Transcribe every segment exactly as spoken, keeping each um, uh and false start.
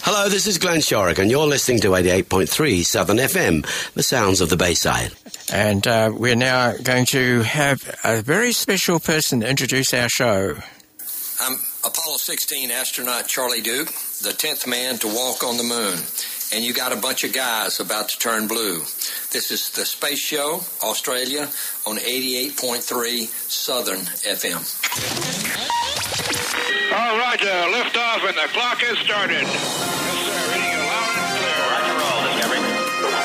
Hello, this is Glenn Shorrock, and you're listening to eighty-eight point three Southern F M, the sounds of the Bayside. And uh, we're now going to have a very special person introduce our show. I'm Apollo sixteen astronaut Charlie Duke, the tenth man to walk on the moon. And you got a bunch of guys about to turn blue. This is the Space Show, Australia, on eighty-eight point three Southern F M. All right, uh, lift off and the clock has started. Yes, sir. Reading it loud and clear. Roger, roll. Discovery.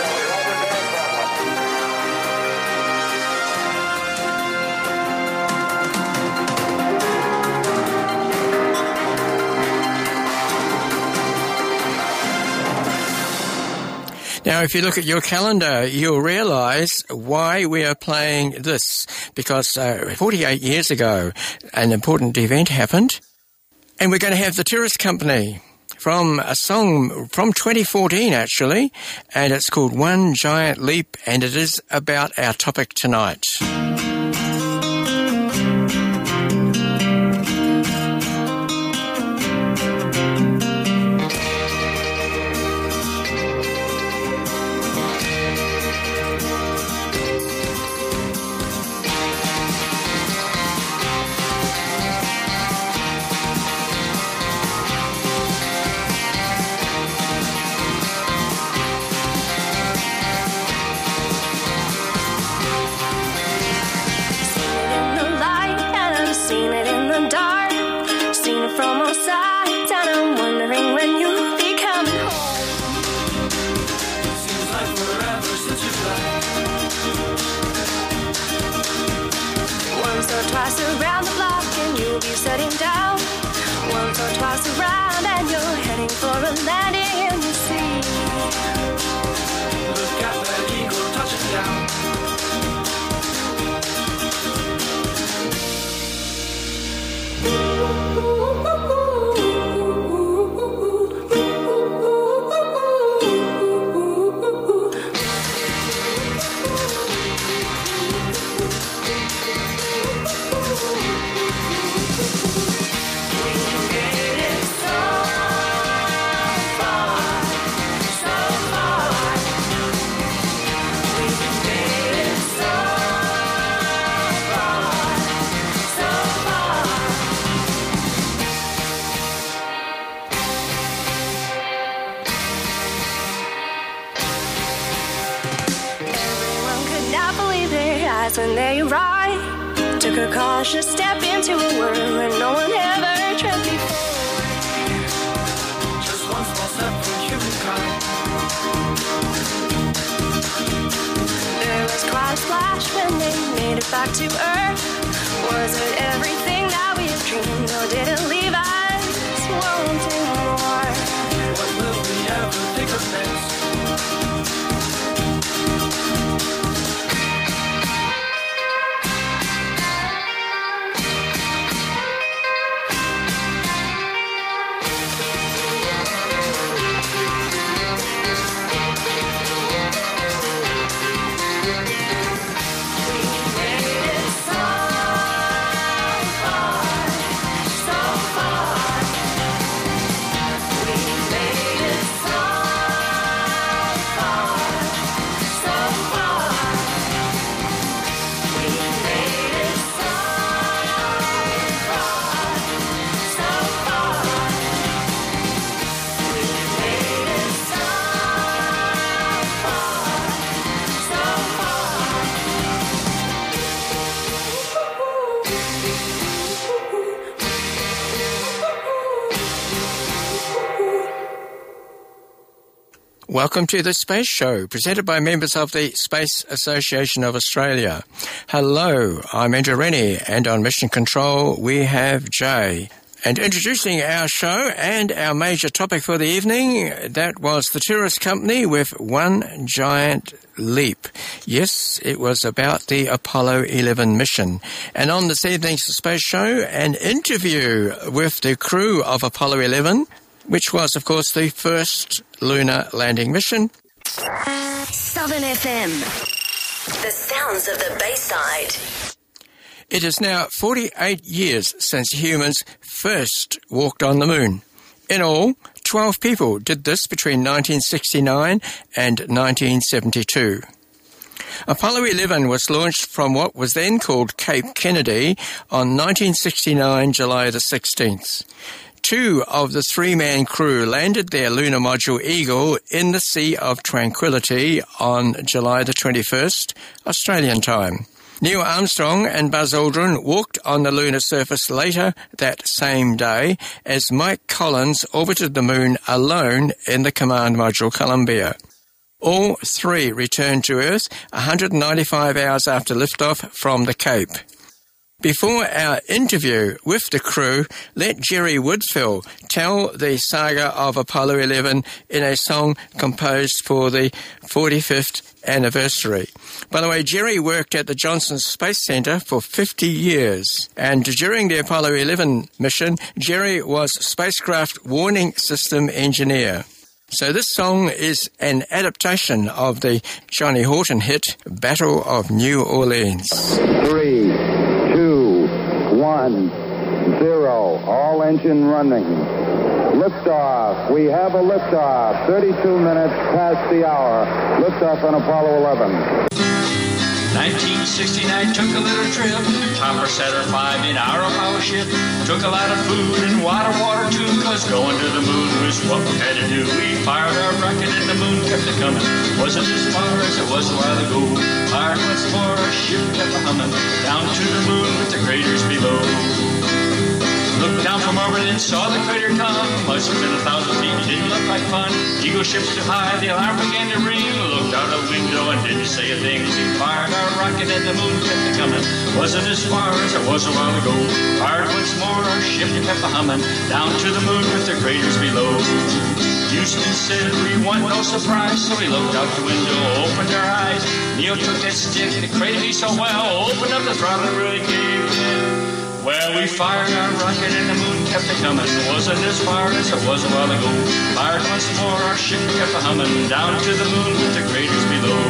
Now, if you look at your calendar, you'll realise why we are playing this. Because uh, forty-eight years ago, an important event happened. And we're going to have the Terrace Company from a song from twenty fourteen, actually. And it's called One Giant Leap, and it is about our topic tonight. When they arrived, took a cautious step into a world where no one ever tread before. Just one small step for humankind. There was quite a splash when they made it back to Earth. Was it everything that we had dreamed, or did it leave us wanting more? What will we ever think of next? Welcome to the Space Show, presented by members of the Space Association of Australia. Hello, I'm Andrew Rennie, and on Mission Control we have Jay. And introducing our show and our major topic for the evening, that was the Terrace Company with One Giant Leap. Yes, it was about the Apollo eleven mission. And on this evening's Space Show, an interview with the crew of Apollo eleven, which was, of course, the first lunar landing mission. Southern F M, the sounds of the Bayside. It is now forty-eight years since humans first walked on the moon. In all, twelve people did this between nineteen sixty-nine and nineteen seventy-two. Apollo eleven was launched from what was then called Cape Kennedy on nineteen sixty-nine, July the sixteenth. Two of the three-man crew landed their lunar module Eagle in the Sea of Tranquility on July the twenty-first, Australian time. Neil Armstrong and Buzz Aldrin walked on the lunar surface later that same day as Mike Collins orbited the moon alone in the command module Columbia. All three returned to Earth one hundred ninety-five hours after liftoff from the Cape. Before our interview with the crew, let Jerry Woodfill tell the saga of Apollo eleven in a song composed for the forty-fifth anniversary. By the way, Jerry worked at the Johnson Space Center for fifty years, and during the Apollo eleven mission, Jerry was spacecraft warning system engineer. So this song is an adaptation of the Johnny Horton hit, Battle of New Orleans. Three, two, one, zero. All engine running. Liftoff. We have a liftoff. thirty-two minutes past the hour. Liftoff on Apollo eleven. nineteen sixty-nine took a little trip. Topper Saturn five in our Apollo ship. Took a lot of food and water, water too, cause going to the moon was what we had to do. We fired our rocket and the moon kept it coming. Wasn't as far as it was a while ago. Fired once more, our ship kept a humming. Down to the moon with the craters below. Looked down from orbit and saw the crater come. Must have been a thousand feet, didn't look like fun. Eagle ships too high, the alarm began to ring. Looked out a window and didn't say a thing. We fired our rocket and the moon kept it coming. Wasn't as far as it was a while ago. Fired once more, our ship kept a humming. Down to the moon with the craters below. Houston said we want no surprise, so we looked out the window, opened our eyes. Neil took that stick, the crater he so well, opened up the throttle and really caved in. Well, we fired our rocket and the moon kept it coming. Wasn't as far as it was a while ago. Fired once more, our ship kept a humming. Down to the moon with the craters below.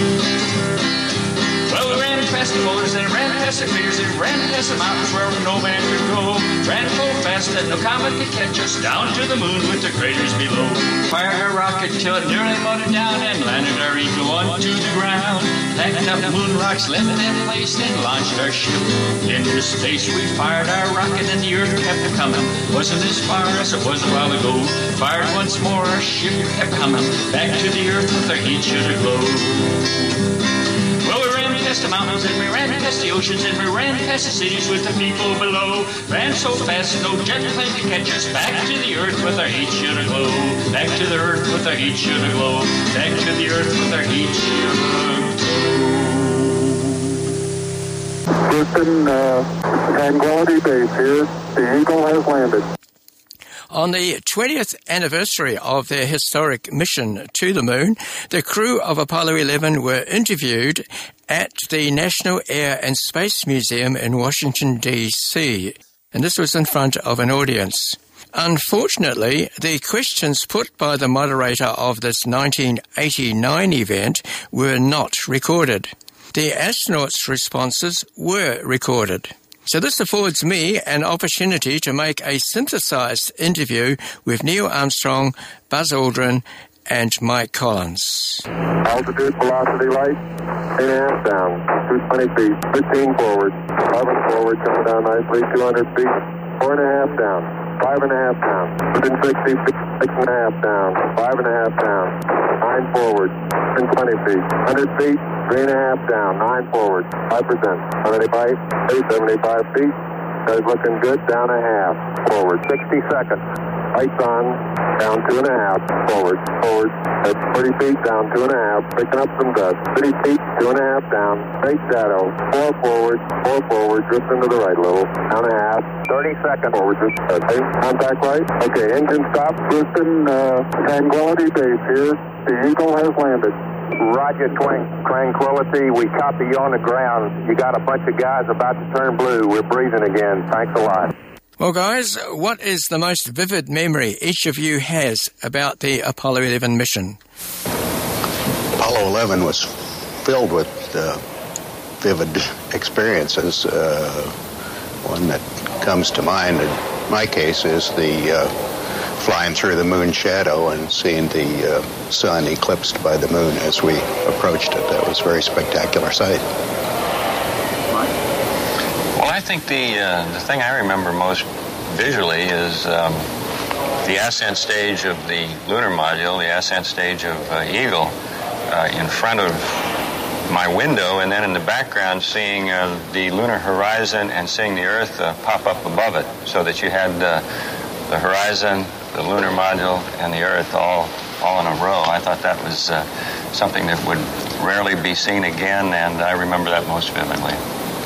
Well, we ran past the boulders and ran past the craters and ran past the mountains where no man could go. Ran so fast that no comet could catch us. Down to the moon with the craters below. Fired our rocket till it nearly motored down and landed our Eagle onto the ground. Packed up moon rocks, left that place, and launched our ship into space. We fired our rocket and the Earth kept it coming. Wasn't as far as it was a while ago. Fired once more, our ship kept coming. Back to the Earth with our heat should glow. Well, we ran past the mountains and we ran past the oceans and we ran past the cities with the people below. Ran so fast no jet plane could catch us. Back to the Earth with our heat should glow. Back to the Earth with our heat should glow. Back to the Earth with our heat should glow. Houston, uh, Tranquility Base here. The Eagle has landed. On the twentieth anniversary of their historic mission to the moon, the crew of Apollo eleven were interviewed at the National Air and Space Museum in Washington, D C, and this was in front of an audience. Unfortunately, the questions put by the moderator of this nineteen eighty-nine event were not recorded. The astronauts' responses were recorded. So this affords me an opportunity to make a synthesized interview with Neil Armstrong, Buzz Aldrin, and Mike Collins. Altitude, velocity, light, eight and a half down, two hundred twenty feet, fifteen forward, eleven forward, coming down nicely, two hundred feet, four and a half down, five and a half down, within sixty feet, six and a half down, five and a half down, nine forward, one hundred twenty feet, one hundred feet, three and a half down, nine forward, five percent, one eighty-five, seventy-five feet, that is looking good, down a half, forward, sixty seconds, lights on, down two and a half, forward, forward, at forty feet, down two and a half, picking up some dust, thirty feet, two and a half down, straight shadow, four forward, four forward, drifting to the right a little, down a half, thirty seconds, forward, just, okay, contact light, okay, engine stop, Houston, uh, Tranquility Base here, the Eagle has landed. Roger, Tranquility. We copy you on the ground. You got a bunch of guys about to turn blue. We're breathing again. Thanks a lot. Well, guys, what is the most vivid memory each of you has about the Apollo eleven mission? Apollo eleven was filled with uh, vivid experiences. Uh, one that comes to mind in my case is the uh, flying through the moon shadow and seeing the uh, sun eclipsed by the moon as we approached it. That was a very spectacular sight. Well, I think the uh, the thing I remember most visually is um, the ascent stage of the lunar module, the ascent stage of uh, Eagle, uh, in front of my window, and then in the background seeing uh, the lunar horizon and seeing the Earth uh, pop up above it, so that you had uh, the horizon, the lunar module, and the Earth all all in a row. I thought that was uh, something that would rarely be seen again, and I remember that most vividly.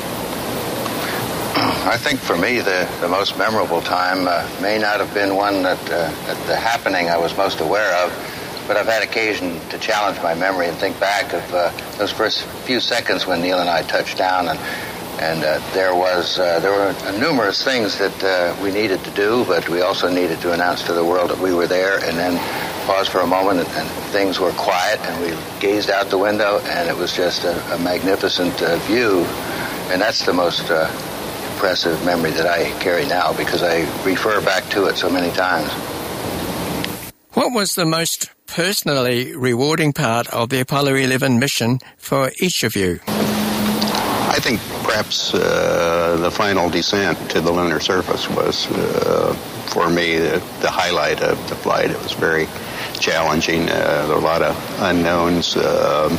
I think for me the, the most memorable time uh, may not have been one that, uh, that the happening I was most aware of, but I've had occasion to challenge my memory and think back of uh, those first few seconds when Neil and I touched down, and and uh, there was uh, there were numerous things that uh, we needed to do, but we also needed to announce to the world that we were there, and then pause for a moment, and, and things were quiet, and we gazed out the window, and it was just a, a magnificent uh, view, and that's the most uh, impressive memory that I carry now because I refer back to it so many times. What was the most personally rewarding part of the Apollo eleven mission for each of you? I think perhaps uh, the final descent to the lunar surface was, uh, for me, the, the highlight of the flight. It was very challenging. Uh, there were a lot of unknowns. Uh,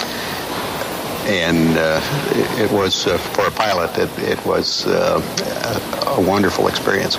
And uh, it, it was, uh, for a pilot, it, it was uh, a, a wonderful experience.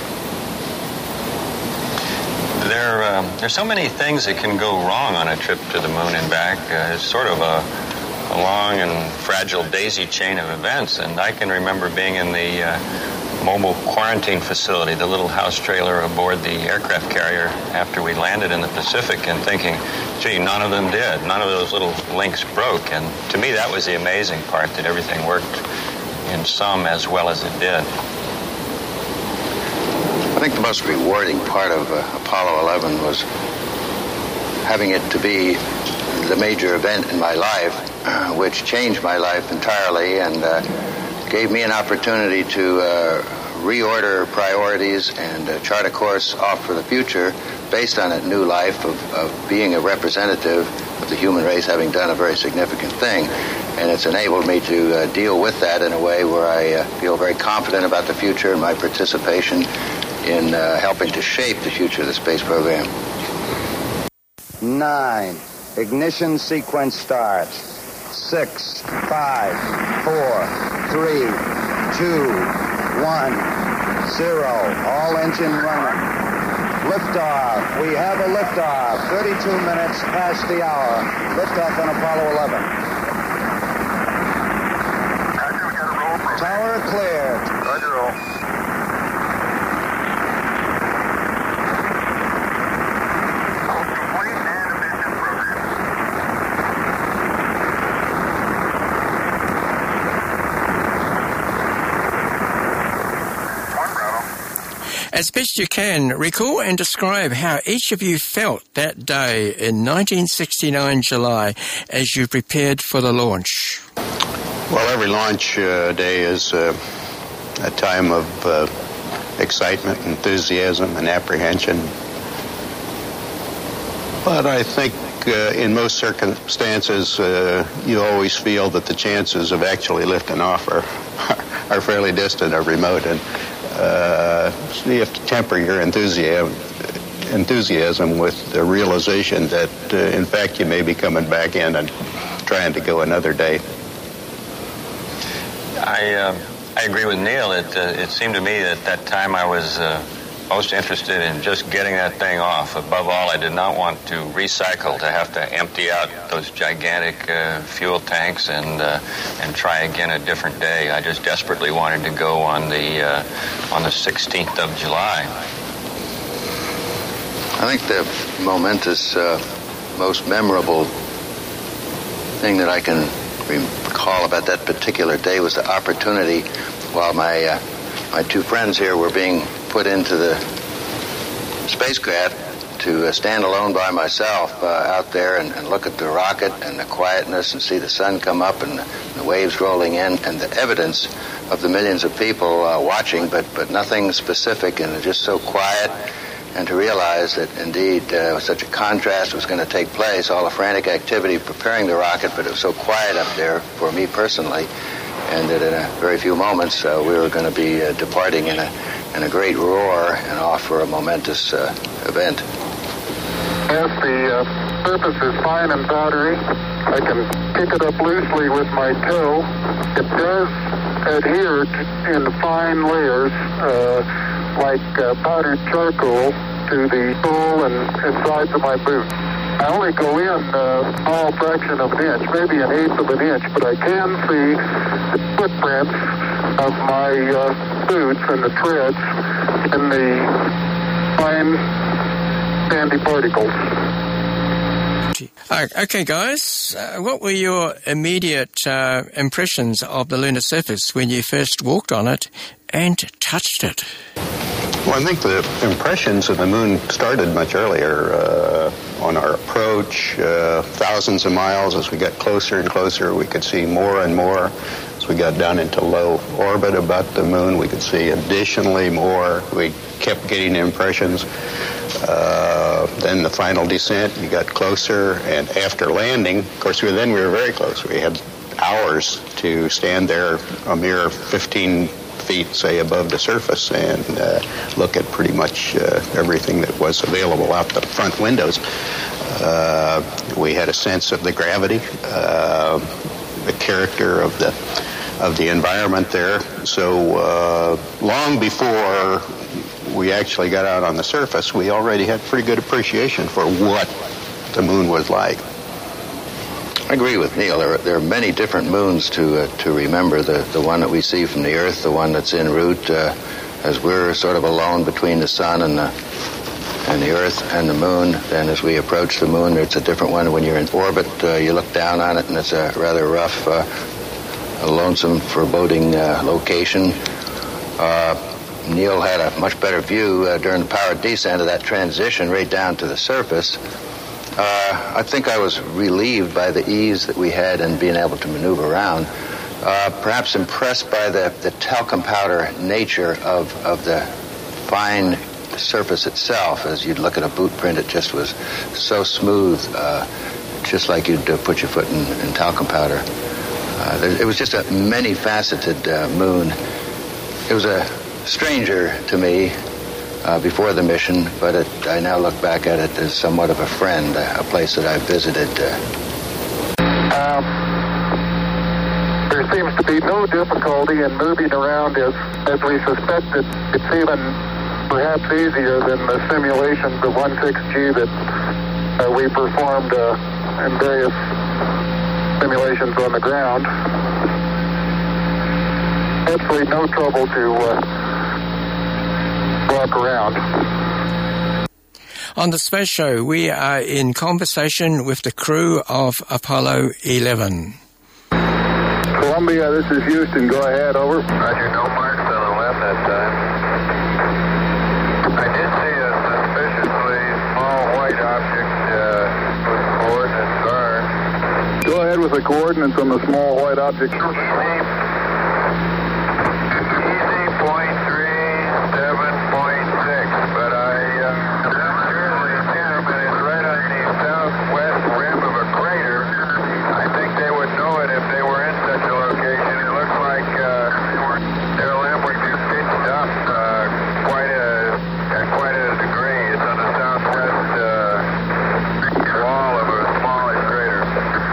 There, um, there's so many things that can go wrong on a trip to the moon and back. Uh, it's sort of a, a long and fragile daisy chain of events. And I can remember being in the uh, mobile quarantine facility, the little house trailer aboard the aircraft carrier after we landed in the Pacific, and thinking, gee, none of them did. None of those little links broke. And to me, that was the amazing part, that everything worked in some as well as it did. I think the most rewarding part of uh, Apollo eleven was having it to be the major event in my life, uh, which changed my life entirely and uh, gave me an opportunity to uh, reorder priorities and uh, chart a course off for the future based on that new life of, of being a representative of the human race, having done a very significant thing. And it's enabled me to uh, deal with that in a way where I uh, feel very confident about the future and my participation in uh, helping to shape the future of the space program. Nine. Ignition sequence starts. Six, five, four, three, two, one, zero. All engine running. Liftoff. We have a liftoff. thirty-two minutes past the hour. Liftoff on Apollo eleven. Roger, we got a roll program. Tower cleared. Roger, roll. Complete and mission program. One Bravo. As best you can, recall and describe how each of you felt that day in nineteen sixty-nine July as you prepared for the launch. Well, every launch uh, day is uh, a time of uh, excitement, enthusiasm, and apprehension. But I think uh, in most circumstances, uh, you always feel that the chances of actually lifting off are, are fairly distant or remote. And uh, so you have to temper your enthusiasm, enthusiasm with the realization that, uh, in fact, you may be coming back in and trying to go another day. I uh, I agree with Neil. It uh, it seemed to me that that time I was uh, most interested in just getting that thing off. Above all, I did not want to recycle, to have to empty out those gigantic uh, fuel tanks and uh, and try again a different day. I just desperately wanted to go on the uh, on the sixteenth of July. I think the momentous, uh, most memorable thing that I can recall about that particular day was the opportunity, while my uh, my two friends here were being put into the spacecraft, to uh, stand alone by myself uh, out there and, and look at the rocket and the quietness and see the sun come up and the, the waves rolling in and the evidence of the millions of people uh, watching, but but nothing specific, and just so quiet and to realize that indeed uh, such a contrast was going to take place, all the frantic activity preparing the rocket, but it was so quiet up there for me personally, and that in a very few moments uh, we were going to be uh, departing in a, in a great roar and off for a momentous uh, event. As the uh, surface is fine and powdery, I can pick it up loosely with my toe. It does adhere to, in fine layers, uh, like uh, powdered charcoal, to the sole and, and sides of my boot. I only go in a small fraction of an inch, maybe an eighth of an inch, but I can see the footprints of my uh, boots and the treads in the fine sandy particles. Okay, guys, uh, what were your immediate uh, impressions of the lunar surface when you first walked on it and touched it? Well, I think the impressions of the moon started much earlier uh, on our approach, uh, thousands of miles. As we got closer and closer, we could see more and more. As we got down into low orbit about the moon, we could see additionally more. We kept getting impressions. Uh, then the final descent, you got closer, and after landing, of course, we, then we were very close. We had hours to stand there a mere fifteen feet, say, above the surface and uh, look at pretty much uh, everything that was available out the front windows. Uh, we had a sense of the gravity, uh, the character of the of the environment there. So uh, long before we actually got out on the surface, we already had pretty good appreciation for what the moon was like. I agree with Neil. There are, there are many different moons to uh, to remember. The the one that we see from the Earth, the one that's en route, uh, as we're sort of alone between the sun and the and the Earth and the moon. Then as we approach the moon, it's a different one. When you're in orbit, uh, you look down on it, and it's a rather rough, uh, a lonesome, foreboding uh, location. Uh, Neil had a much better view uh, during the powered descent of that transition right down to the surface. Uh, I think I was relieved by the ease that we had in being able to maneuver around. Uh, perhaps impressed by the, the talcum powder nature of, of the fine surface itself. As you'd look at a boot print, it just was so smooth, uh, just like you'd uh, put your foot in, in talcum powder. Uh, there, it was just a many-faceted uh, moon. It was a stranger to me uh, before the mission, but it, I now look back at it as somewhat of a friend, uh, a place that I've visited. Uh. Um, there seems to be no difficulty in moving around as, as we suspected. It's even perhaps easier than the simulations of one six G that uh, we performed uh, in various simulations on the ground. Absolutely no trouble to uh, walk around. On the Space Show, we are in conversation with the crew of Apollo eleven. Columbia, this is Houston. Go ahead, over. Roger, no marks on the left that time. I did see a suspiciously small white object uh, with coordinates are. Go ahead with the coordinates on the small white object. point three seven point six, but I uh, not surely there, but it's right on the southwest rim of a crater. I think they would know it if they were in such a location. It looks like uh, their lamp would be pitched up uh, quite a at quite a degree. It's on the southwest uh, wall of a smallish crater.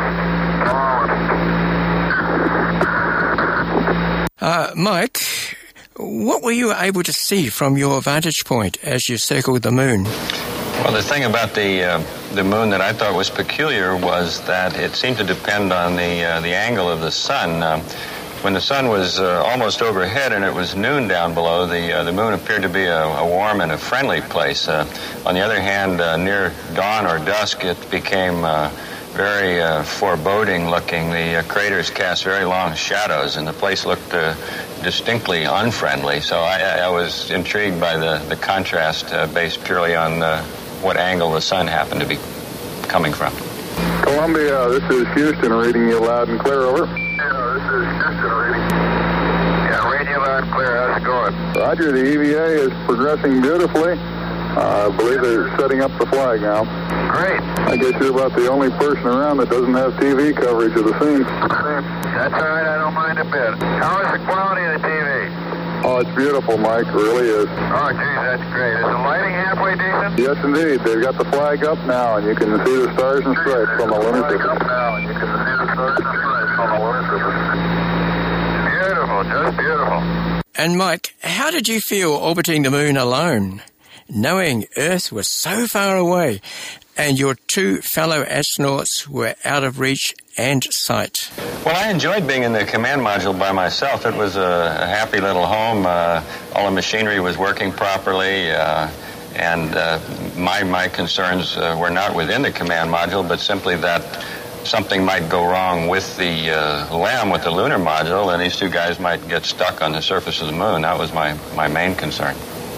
Uh, Mike, what were you able to see from your vantage point as you circled the moon? Well, the thing about the uh, the moon that I thought was peculiar was that it seemed to depend on the uh, the angle of the sun. Uh, when the sun was uh, almost overhead and it was noon down below, the uh, the moon appeared to be a, a warm and a friendly place. Uh, on the other hand, uh, near dawn or dusk, it became uh, very uh, foreboding looking. The uh, craters cast very long shadows, and the place looked uh, distinctly unfriendly. So I, I was intrigued by the, the contrast uh, based purely on uh, what angle the sun happened to be coming from. Columbia, this is Houston, reading you loud and clear, over. Yeah, this is Houston reading. Yeah, reading you loud and clear. How's it going? Roger, the E V A is progressing beautifully. Uh, I believe they're setting up the flag now. Great. I guess you're about the only person around that doesn't have T V coverage of the scene. That's all right. I don't mind a bit. How is the quality of the T V? Oh, it's beautiful, Mike. It really is. Oh, geez, that's great. Is the lighting halfway decent? Yes, indeed. They've got the flag up now, and you can see the stars and stripes on the lunar surface. Up now, and you can see the stars and stripes on the lunar surface. Beautiful, just beautiful. And Mike, how did you feel orbiting the moon alone, knowing Earth was so far away and your two fellow astronauts were out of reach and sight? Well, I enjoyed being in the command module by myself. It was a, a happy little home. Uh, all the machinery was working properly, uh, and uh, my my concerns uh, were not within the command module, but simply that something might go wrong with the uh, LEM, with the lunar module, and these two guys might get stuck on the surface of the moon. That was my, my main concern.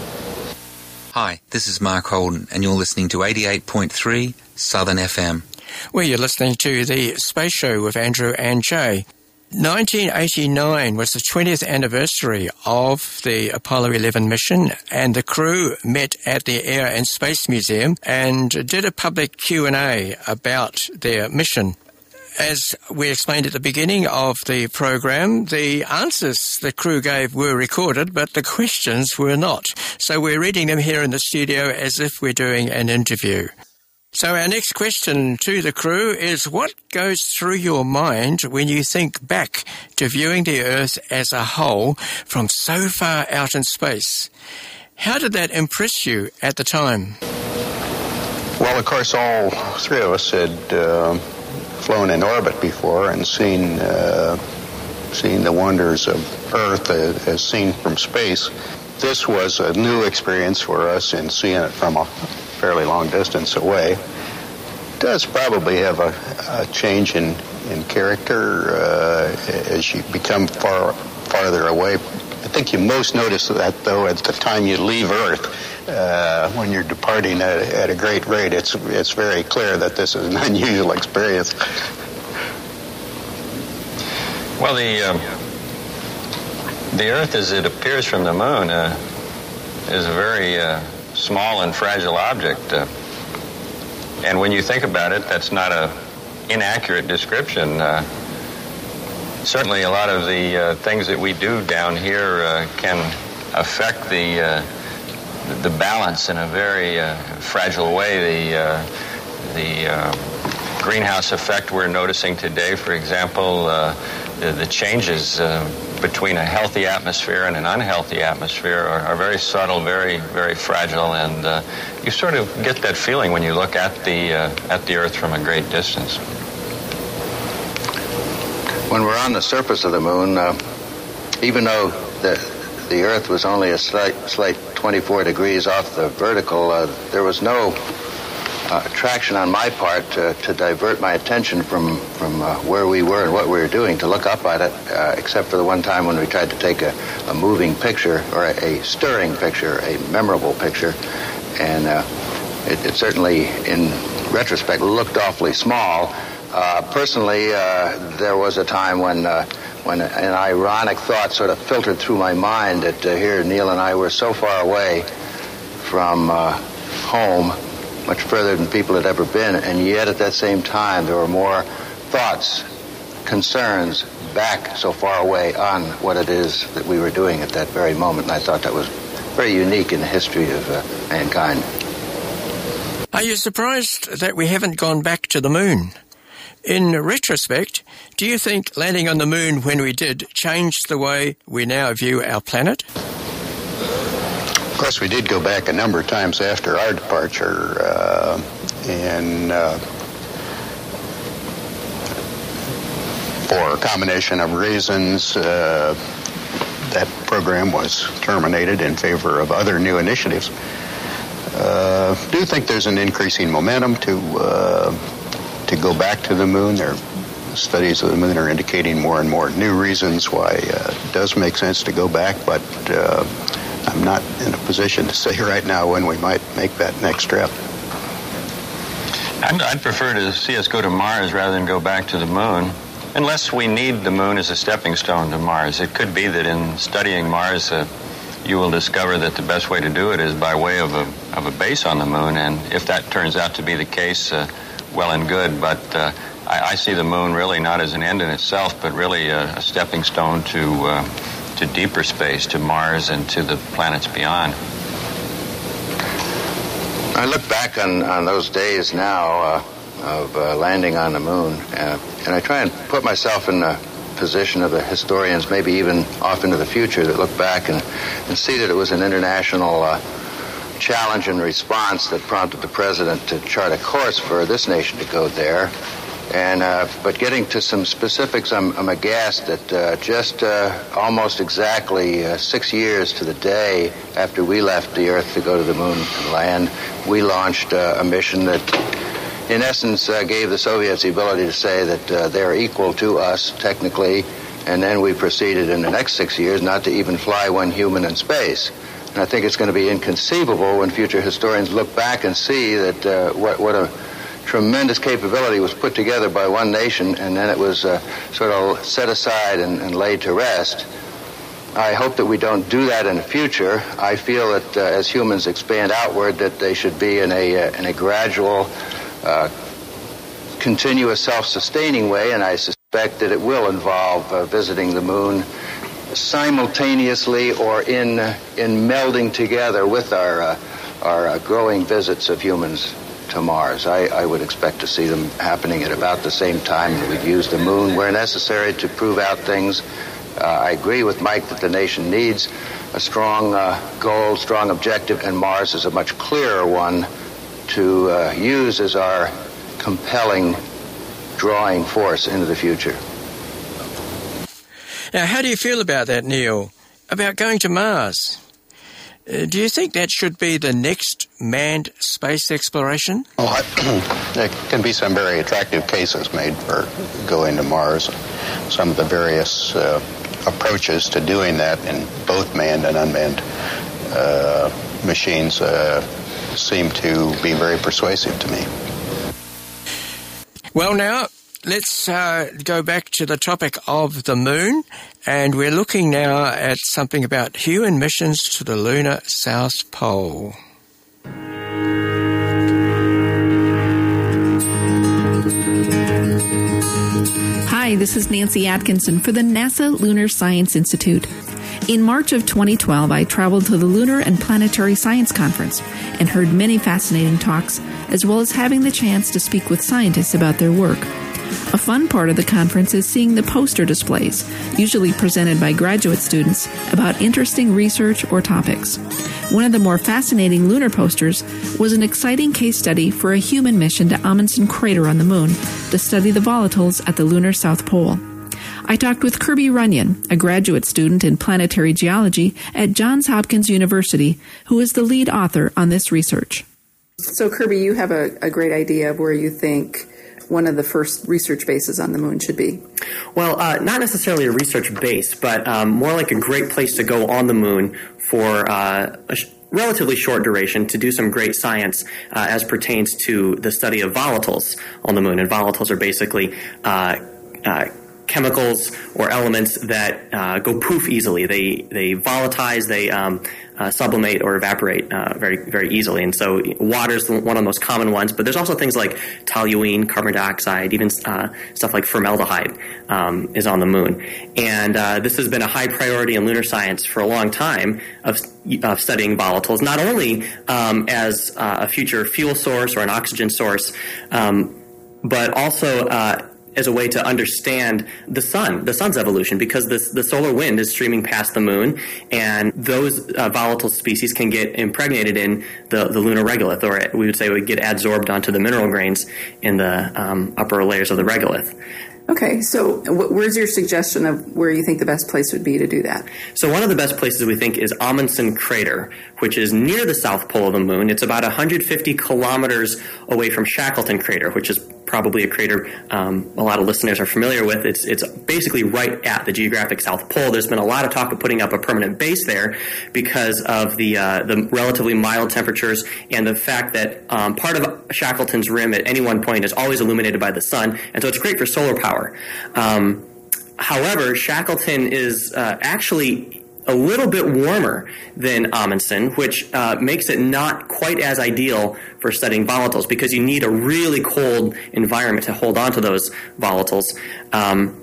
Hi, this is Mark Holden, and you're listening to eighty-eight point three Southern F M. Well, you're listening to the Space Show with Andrew and Jay. nineteen eighty-nine was the twentieth anniversary of the Apollo eleven mission, and the crew met at the Air and Space Museum and did a public Q and A about their mission. As we explained at the beginning of the program, the answers the crew gave were recorded, but the questions were not. So we're reading them here in the studio as if we're doing an interview. So our next question to the crew is, what goes through your mind when you think back to viewing the Earth as a whole from so far out in space? How did that impress you at the time? Well, of course, all three of us had uh, flown in orbit before and seen uh, seen the wonders of Earth as, as seen from space. This was a new experience for us in seeing it from a fairly long distance away. It does probably have a, a change in, in character uh, as you become far farther away. I think you most notice that, though, at the time you leave Earth. Uh, when you're departing at, at a great rate, it's it's very clear that this is an unusual experience. Well, the um, the Earth, as it appears from the moon, uh, is a very uh, small and fragile object. Uh, and when you think about it, that's not a inaccurate description. Uh, certainly a lot of the uh, things that we do down here uh, can affect the uh, the balance in a very uh, fragile way. The uh, the uh, greenhouse effect we're noticing today, for example, uh, the, the changes uh, between a healthy atmosphere and an unhealthy atmosphere are, are very subtle, very, very fragile, and uh, you sort of get that feeling when you look at the uh, at the Earth from a great distance. When we're on the surface of the moon, uh, even though the the Earth was only a slight, slight twenty-four degrees off the vertical, uh, there was no uh, attraction on my part uh, to divert my attention from, from uh, where we were and what we were doing to look up at it, uh, except for the one time when we tried to take a, a moving picture, or a, a stirring picture, a memorable picture. And uh, it, it certainly, in retrospect, looked awfully small. Uh, personally, uh, there was a time when uh, when an ironic thought sort of filtered through my mind that uh, here Neil and I were so far away from uh, home, much further than people had ever been, and yet at that same time there were more thoughts, concerns back so far away on what it is that we were doing at that very moment. And I thought that was very unique in the history of uh, mankind. Are you surprised that we haven't gone back to the moon? In retrospect, do you think landing on the moon when we did changed the way we now view our planet? Of course, we did go back a number of times after our departure, uh, and uh, for a combination of reasons, uh, that program was terminated in favor of other new initiatives. Uh, I do think there's an increasing momentum to uh, to go back to the moon. There, studies of the moon are indicating more and more new reasons why uh, it does make sense to go back, but uh, I'm not in a position to say right now when we might make that next trip. I'd, I'd prefer to see us go to Mars rather than go back to the moon, unless we need the moon as a stepping stone to Mars. It could be that in studying Mars, uh, you will discover that the best way to do it is by way of a of a base on the moon. And if that turns out to be the case, uh, well and good. But uh, I, I see the moon really not as an end in itself, but really a, a stepping stone to uh, to deeper space, to Mars and to the planets beyond. I look back on, on those days now uh, of uh, landing on the moon, uh, and I try and put myself in the position of the historians, maybe even off into the future, that look back and, and see that it was an international uh, challenge and response that prompted the president to chart a course for this nation to go there. And uh, but getting to some specifics, I'm, I'm aghast that uh, just uh, almost exactly uh, six years to the day after we left the Earth to go to the moon and land, we launched uh, a mission that, in essence, uh, gave the Soviets the ability to say that uh, they're equal to us technically, and then we proceeded in the next six years not to even fly one human in space. And I think it's going to be inconceivable when future historians look back and see that uh, what, what a tremendous capability was put together by one nation, and then it was uh, sort of set aside and, and laid to rest. I hope that we don't do that in the future. I feel that uh, as humans expand outward, that they should be in a uh, in a gradual, uh, continuous, self-sustaining way, and I suspect that it will involve uh, visiting the moon simultaneously or in uh, in melding together with our uh, our uh, growing visits of humans to Mars. I, I would expect to see them happening at about the same time that we've used the moon where necessary to prove out things. Uh, I agree with Mike that the nation needs a strong uh, goal, strong objective, and Mars is a much clearer one to uh, use as our compelling drawing force into the future. Now, how do you feel about that, Neil? About going to Mars? Uh, do you think that should be the next manned space exploration? Well, I, there can be some very attractive cases made for going to Mars. Some of the various uh, approaches to doing that in both manned and unmanned uh, machines uh, seem to be very persuasive to me. Well, now, let's uh, go back to the topic of the moon, and we're looking now at something about human missions to the lunar South Pole. Hi, this is Nancy Atkinson for the NASA Lunar Science Institute. In March of twenty twelve, I traveled to the Lunar and Planetary Science Conference and heard many fascinating talks, as well as having the chance to speak with scientists about their work. A fun part of the conference is seeing the poster displays, usually presented by graduate students, about interesting research or topics. One of the more fascinating lunar posters was an exciting case study for a human mission to Amundsen Crater on the Moon to study the volatiles at the lunar South Pole. I talked with Kirby Runyon, a graduate student in planetary geology at Johns Hopkins University, who is the lead author on this research. So, Kirby, you have a, a great idea of where you think one of the first research bases on the moon should be. Well, uh, not necessarily a research base, but um, more like a great place to go on the moon for uh, a sh- relatively short duration to do some great science uh, as pertains to the study of volatiles on the moon. And volatiles are basically uh, uh, chemicals or elements that uh, go poof easily. They they volatilize, they um, uh, sublimate or evaporate uh, very very easily. And so water is one of the most common ones. But there's also things like toluene, carbon dioxide, even uh, stuff like formaldehyde um, is on the moon. And uh, this has been a high priority in lunar science for a long time of, of studying volatiles, not only um, as uh, a future fuel source or an oxygen source, um, but also uh, as a way to understand the sun, the sun's evolution, because this, the solar wind is streaming past the moon, and those uh, volatile species can get impregnated in the, the lunar regolith, or we would say would get adsorbed onto the mineral grains in the um, upper layers of the regolith. Okay, so wh- where's your suggestion of where you think the best place would be to do that? So one of the best places we think is Amundsen Crater, which is near the south pole of the moon. It's about one hundred fifty kilometers away from Shackleton Crater, which is probably a crater um, a lot of listeners are familiar with. It's it's basically right at the geographic South Pole. There's been a lot of talk of putting up a permanent base there because of the uh, the relatively mild temperatures and the fact that um, part of Shackleton's rim at any one point is always illuminated by the sun, and so it's great for solar power. Um, however, Shackleton is uh, actually a little bit warmer than Amundsen, which uh, makes it not quite as ideal for studying volatiles because you need a really cold environment to hold on to those volatiles. Um,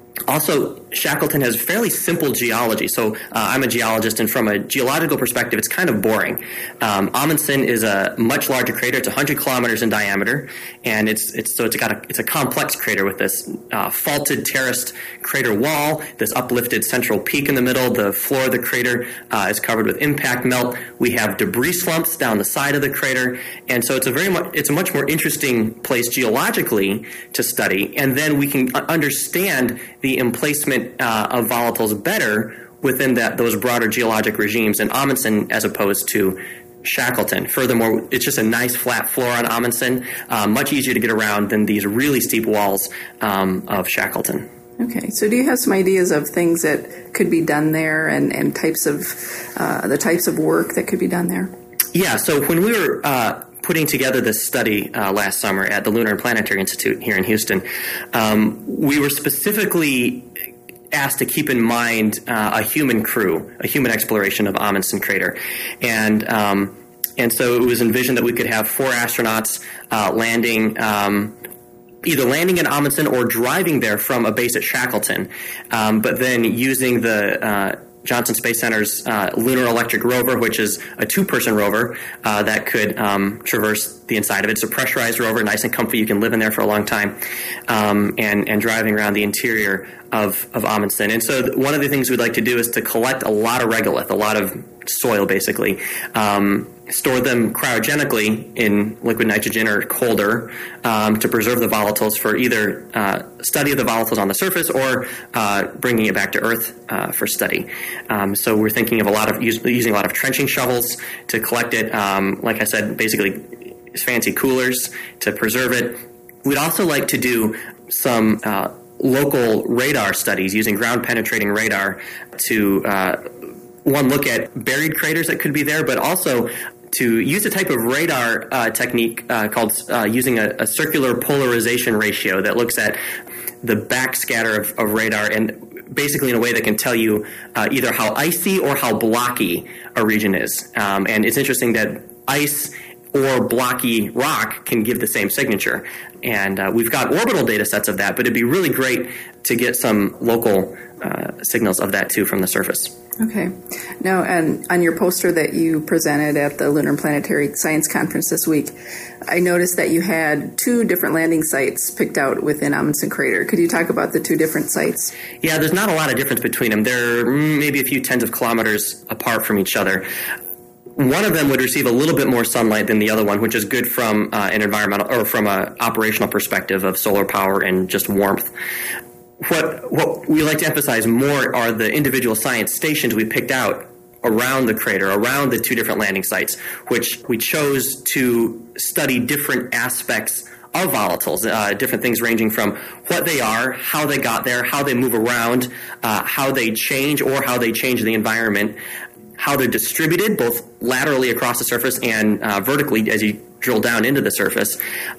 Also, Shackleton has fairly simple geology. So uh, I'm a geologist, and from a geological perspective, it's kind of boring. Um, Amundsen is a much larger crater. It's one hundred kilometers in diameter, and it's it's so it's got a it's a complex crater with this uh, faulted terraced crater wall, this uplifted central peak in the middle. The floor of the crater uh, is covered with impact melt. We have debris slumps down the side of the crater, and so it's a very much it's a much more interesting place geologically to study. And then we can understand the emplacement uh, of volatiles better within that those broader geologic regimes in Amundsen as opposed to Shackleton. Furthermore, it's just a nice flat floor on Amundsen, uh, much easier to get around than these really steep walls um, of Shackleton. Okay, so do you have some ideas of things that could be done there and, and types of uh, the types of work that could be done there? Yeah, so when we were uh, putting together this study uh, last summer at the Lunar and Planetary Institute here in Houston, um, we were specifically asked to keep in mind uh, a human crew, a human exploration of Amundsen crater. And um, and so it was envisioned that we could have four astronauts uh, landing um, either landing in Amundsen or driving there from a base at Shackleton, um, but then using the uh, Johnson Space Center's uh, Lunar Electric Rover, which is a two-person rover uh, that could um, traverse the inside of it. It's a pressurized rover, nice and comfy. You can live in there for a long time, um, and, and driving around the interior of, of Amundsen. And so th- one of the things we'd like to do is to collect a lot of regolith, a lot of soil, basically, um, store them cryogenically in liquid nitrogen or colder um, to preserve the volatiles for either uh, study of the volatiles on the surface or uh, bringing it back to Earth uh, for study. Um, so we're thinking of a lot of use, using a lot of trenching shovels to collect it. Um, like I said, basically fancy coolers to preserve it. We'd also like to do some uh, local radar studies using ground penetrating radar to uh, one, look at buried craters that could be there, but also to use a type of radar uh, technique uh, called uh, using a, a circular polarization ratio that looks at the backscatter of, of radar and basically in a way that can tell you uh, either how icy or how blocky a region is. Um, and it's interesting that ice or blocky rock can give the same signature. And uh, we've got orbital data sets of that, but it'd be really great to get some local uh, signals of that too from the surface. Okay. Now, and on your poster that you presented at the Lunar and Planetary Science Conference this week, I noticed that you had two different landing sites picked out within Amundsen crater. Could you talk about the two different sites? Yeah, there's not a lot of difference between them. They're maybe a few tens of kilometers apart from each other. One of them would receive a little bit more sunlight than the other one, which is good from uh, an environmental or from an operational perspective of solar power and just warmth. What what we like to emphasize more are the individual science stations we picked out around the crater, around the two different landing sites, which we chose to study different aspects of volatiles, uh, different things ranging from what they are, how they got there, how they move around, uh, how they change or how they change the environment, how they're distributed both laterally across the surface and uh, vertically as you drill down into the surface.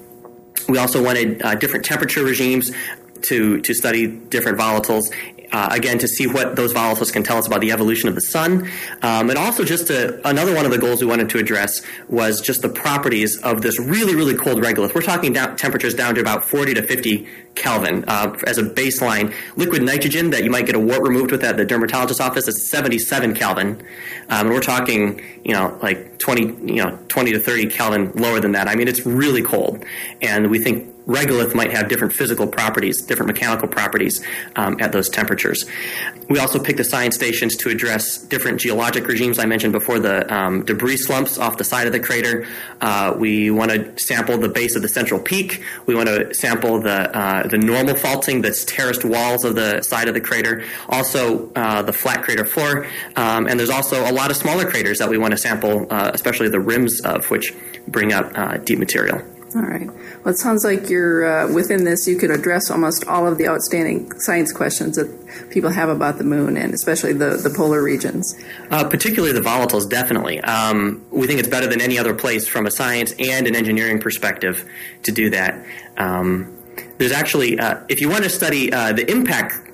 We also wanted uh, different temperature regimes to to study different volatiles, uh, again, to see what those volatiles can tell us about the evolution of the sun. Um, and also just to, another one of the goals we wanted to address was just the properties of this really, really cold regolith. We're talking down, temperatures down to about forty to fifty Kelvin. Uh, as a baseline, liquid nitrogen that you might get a wart removed with at the dermatologist's office is seventy-seven Kelvin. Um, and we're talking, you know, like twenty, you know, twenty to thirty Kelvin lower than that. I mean, it's really cold. And we think regolith might have different physical properties, different mechanical properties um, at those temperatures. We also picked the science stations to address different geologic regimes. I mentioned before the um, debris slumps off the side of the crater. Uh, we want to sample the base of the central peak. We want to sample the uh, the normal faulting, that's terraced walls of the side of the crater. Also, uh, the flat crater floor. Um, and there's also a lot of smaller craters that we want to sample, uh, especially the rims of which bring up uh, deep material. All right. Well, it sounds like you're uh, within this, you could address almost all of the outstanding science questions that people have about the moon, and especially the, the polar regions. Uh, particularly the volatiles, definitely. Um, we think it's better than any other place from a science and an engineering perspective to do that. Um, there's actually, uh, if you want to study uh, the impact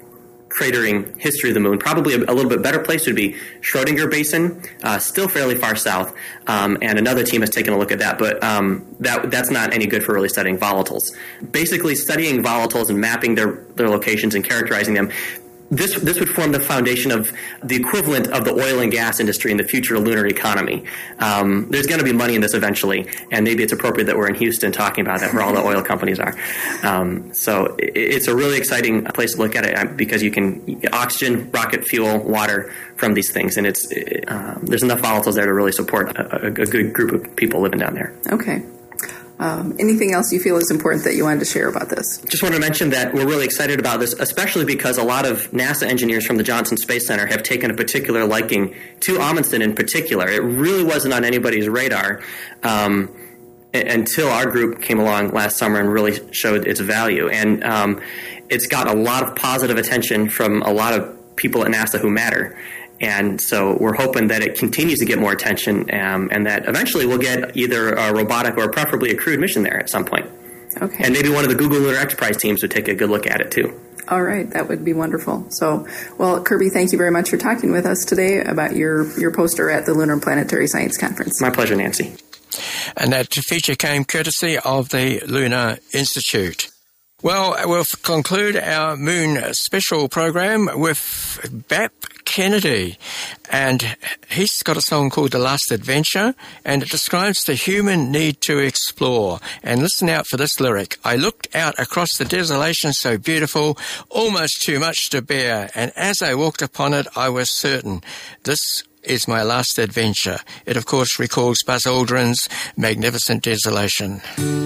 cratering history of the moon. Probably a, a little bit better place would be Schrodinger Basin, uh, still fairly far south, um, and another team has taken a look at that, but um, that that's not any good for really studying volatiles. Basically, studying volatiles and mapping their, their locations and characterizing them, This this would form the foundation of the equivalent of the oil and gas industry in the future lunar economy. Um, there's going to be money in this eventually, and maybe it's appropriate that we're in Houston talking about that, where all the oil companies are. Um, so it, it's a really exciting place to look at it because you can oxygen, rocket fuel, water from these things, and it's it, um, there's enough volatiles there to really support a, a, a good group of people living down there. Okay. Um, anything else you feel is important that you wanted to share about this? Just want to mention that we're really excited about this, especially because a lot of NASA engineers from the Johnson Space Center have taken a particular liking to Amundsen in particular. It really wasn't on anybody's radar um, until our group came along last summer and really showed its value. And um, it's got a lot of positive attention from a lot of people at NASA who matter. And so we're hoping that it continues to get more attention um, and that eventually we'll get either a robotic or preferably a crewed mission there at some point. Okay. And maybe one of the Google Lunar X Prize teams would take a good look at it too. All right. That would be wonderful. So, well, Kirby, thank you very much for talking with us today about your, your poster at the Lunar Planetary Science Conference. My pleasure, Nancy. And that feature came courtesy of the Lunar Institute. Well, we'll conclude our Moon special program with Bap Kennedy, and he's got a song called The Last Adventure, and it describes the human need to explore. And listen out for this lyric. I looked out across the desolation so beautiful, almost too much to bear, and as I walked upon it, I was certain this is my last adventure. It, of course, recalls Buzz Aldrin's Magnificent Desolation.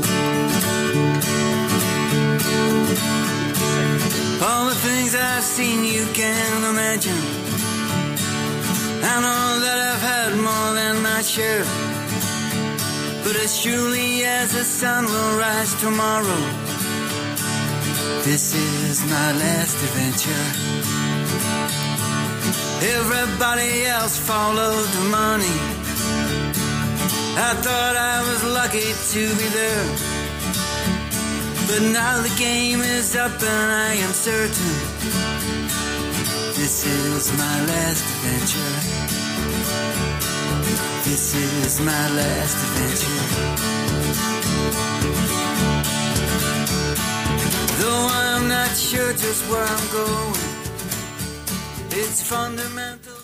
All the things I've seen you can't imagine. I know that I've had more than my share, but as surely as the sun will rise tomorrow, this is my last adventure. Everybody else followed the money. I thought I was lucky to be there, but now the game is up and I am certain this is my last adventure. This is my last adventure. Though I'm not sure just where I'm going, it's fundamental.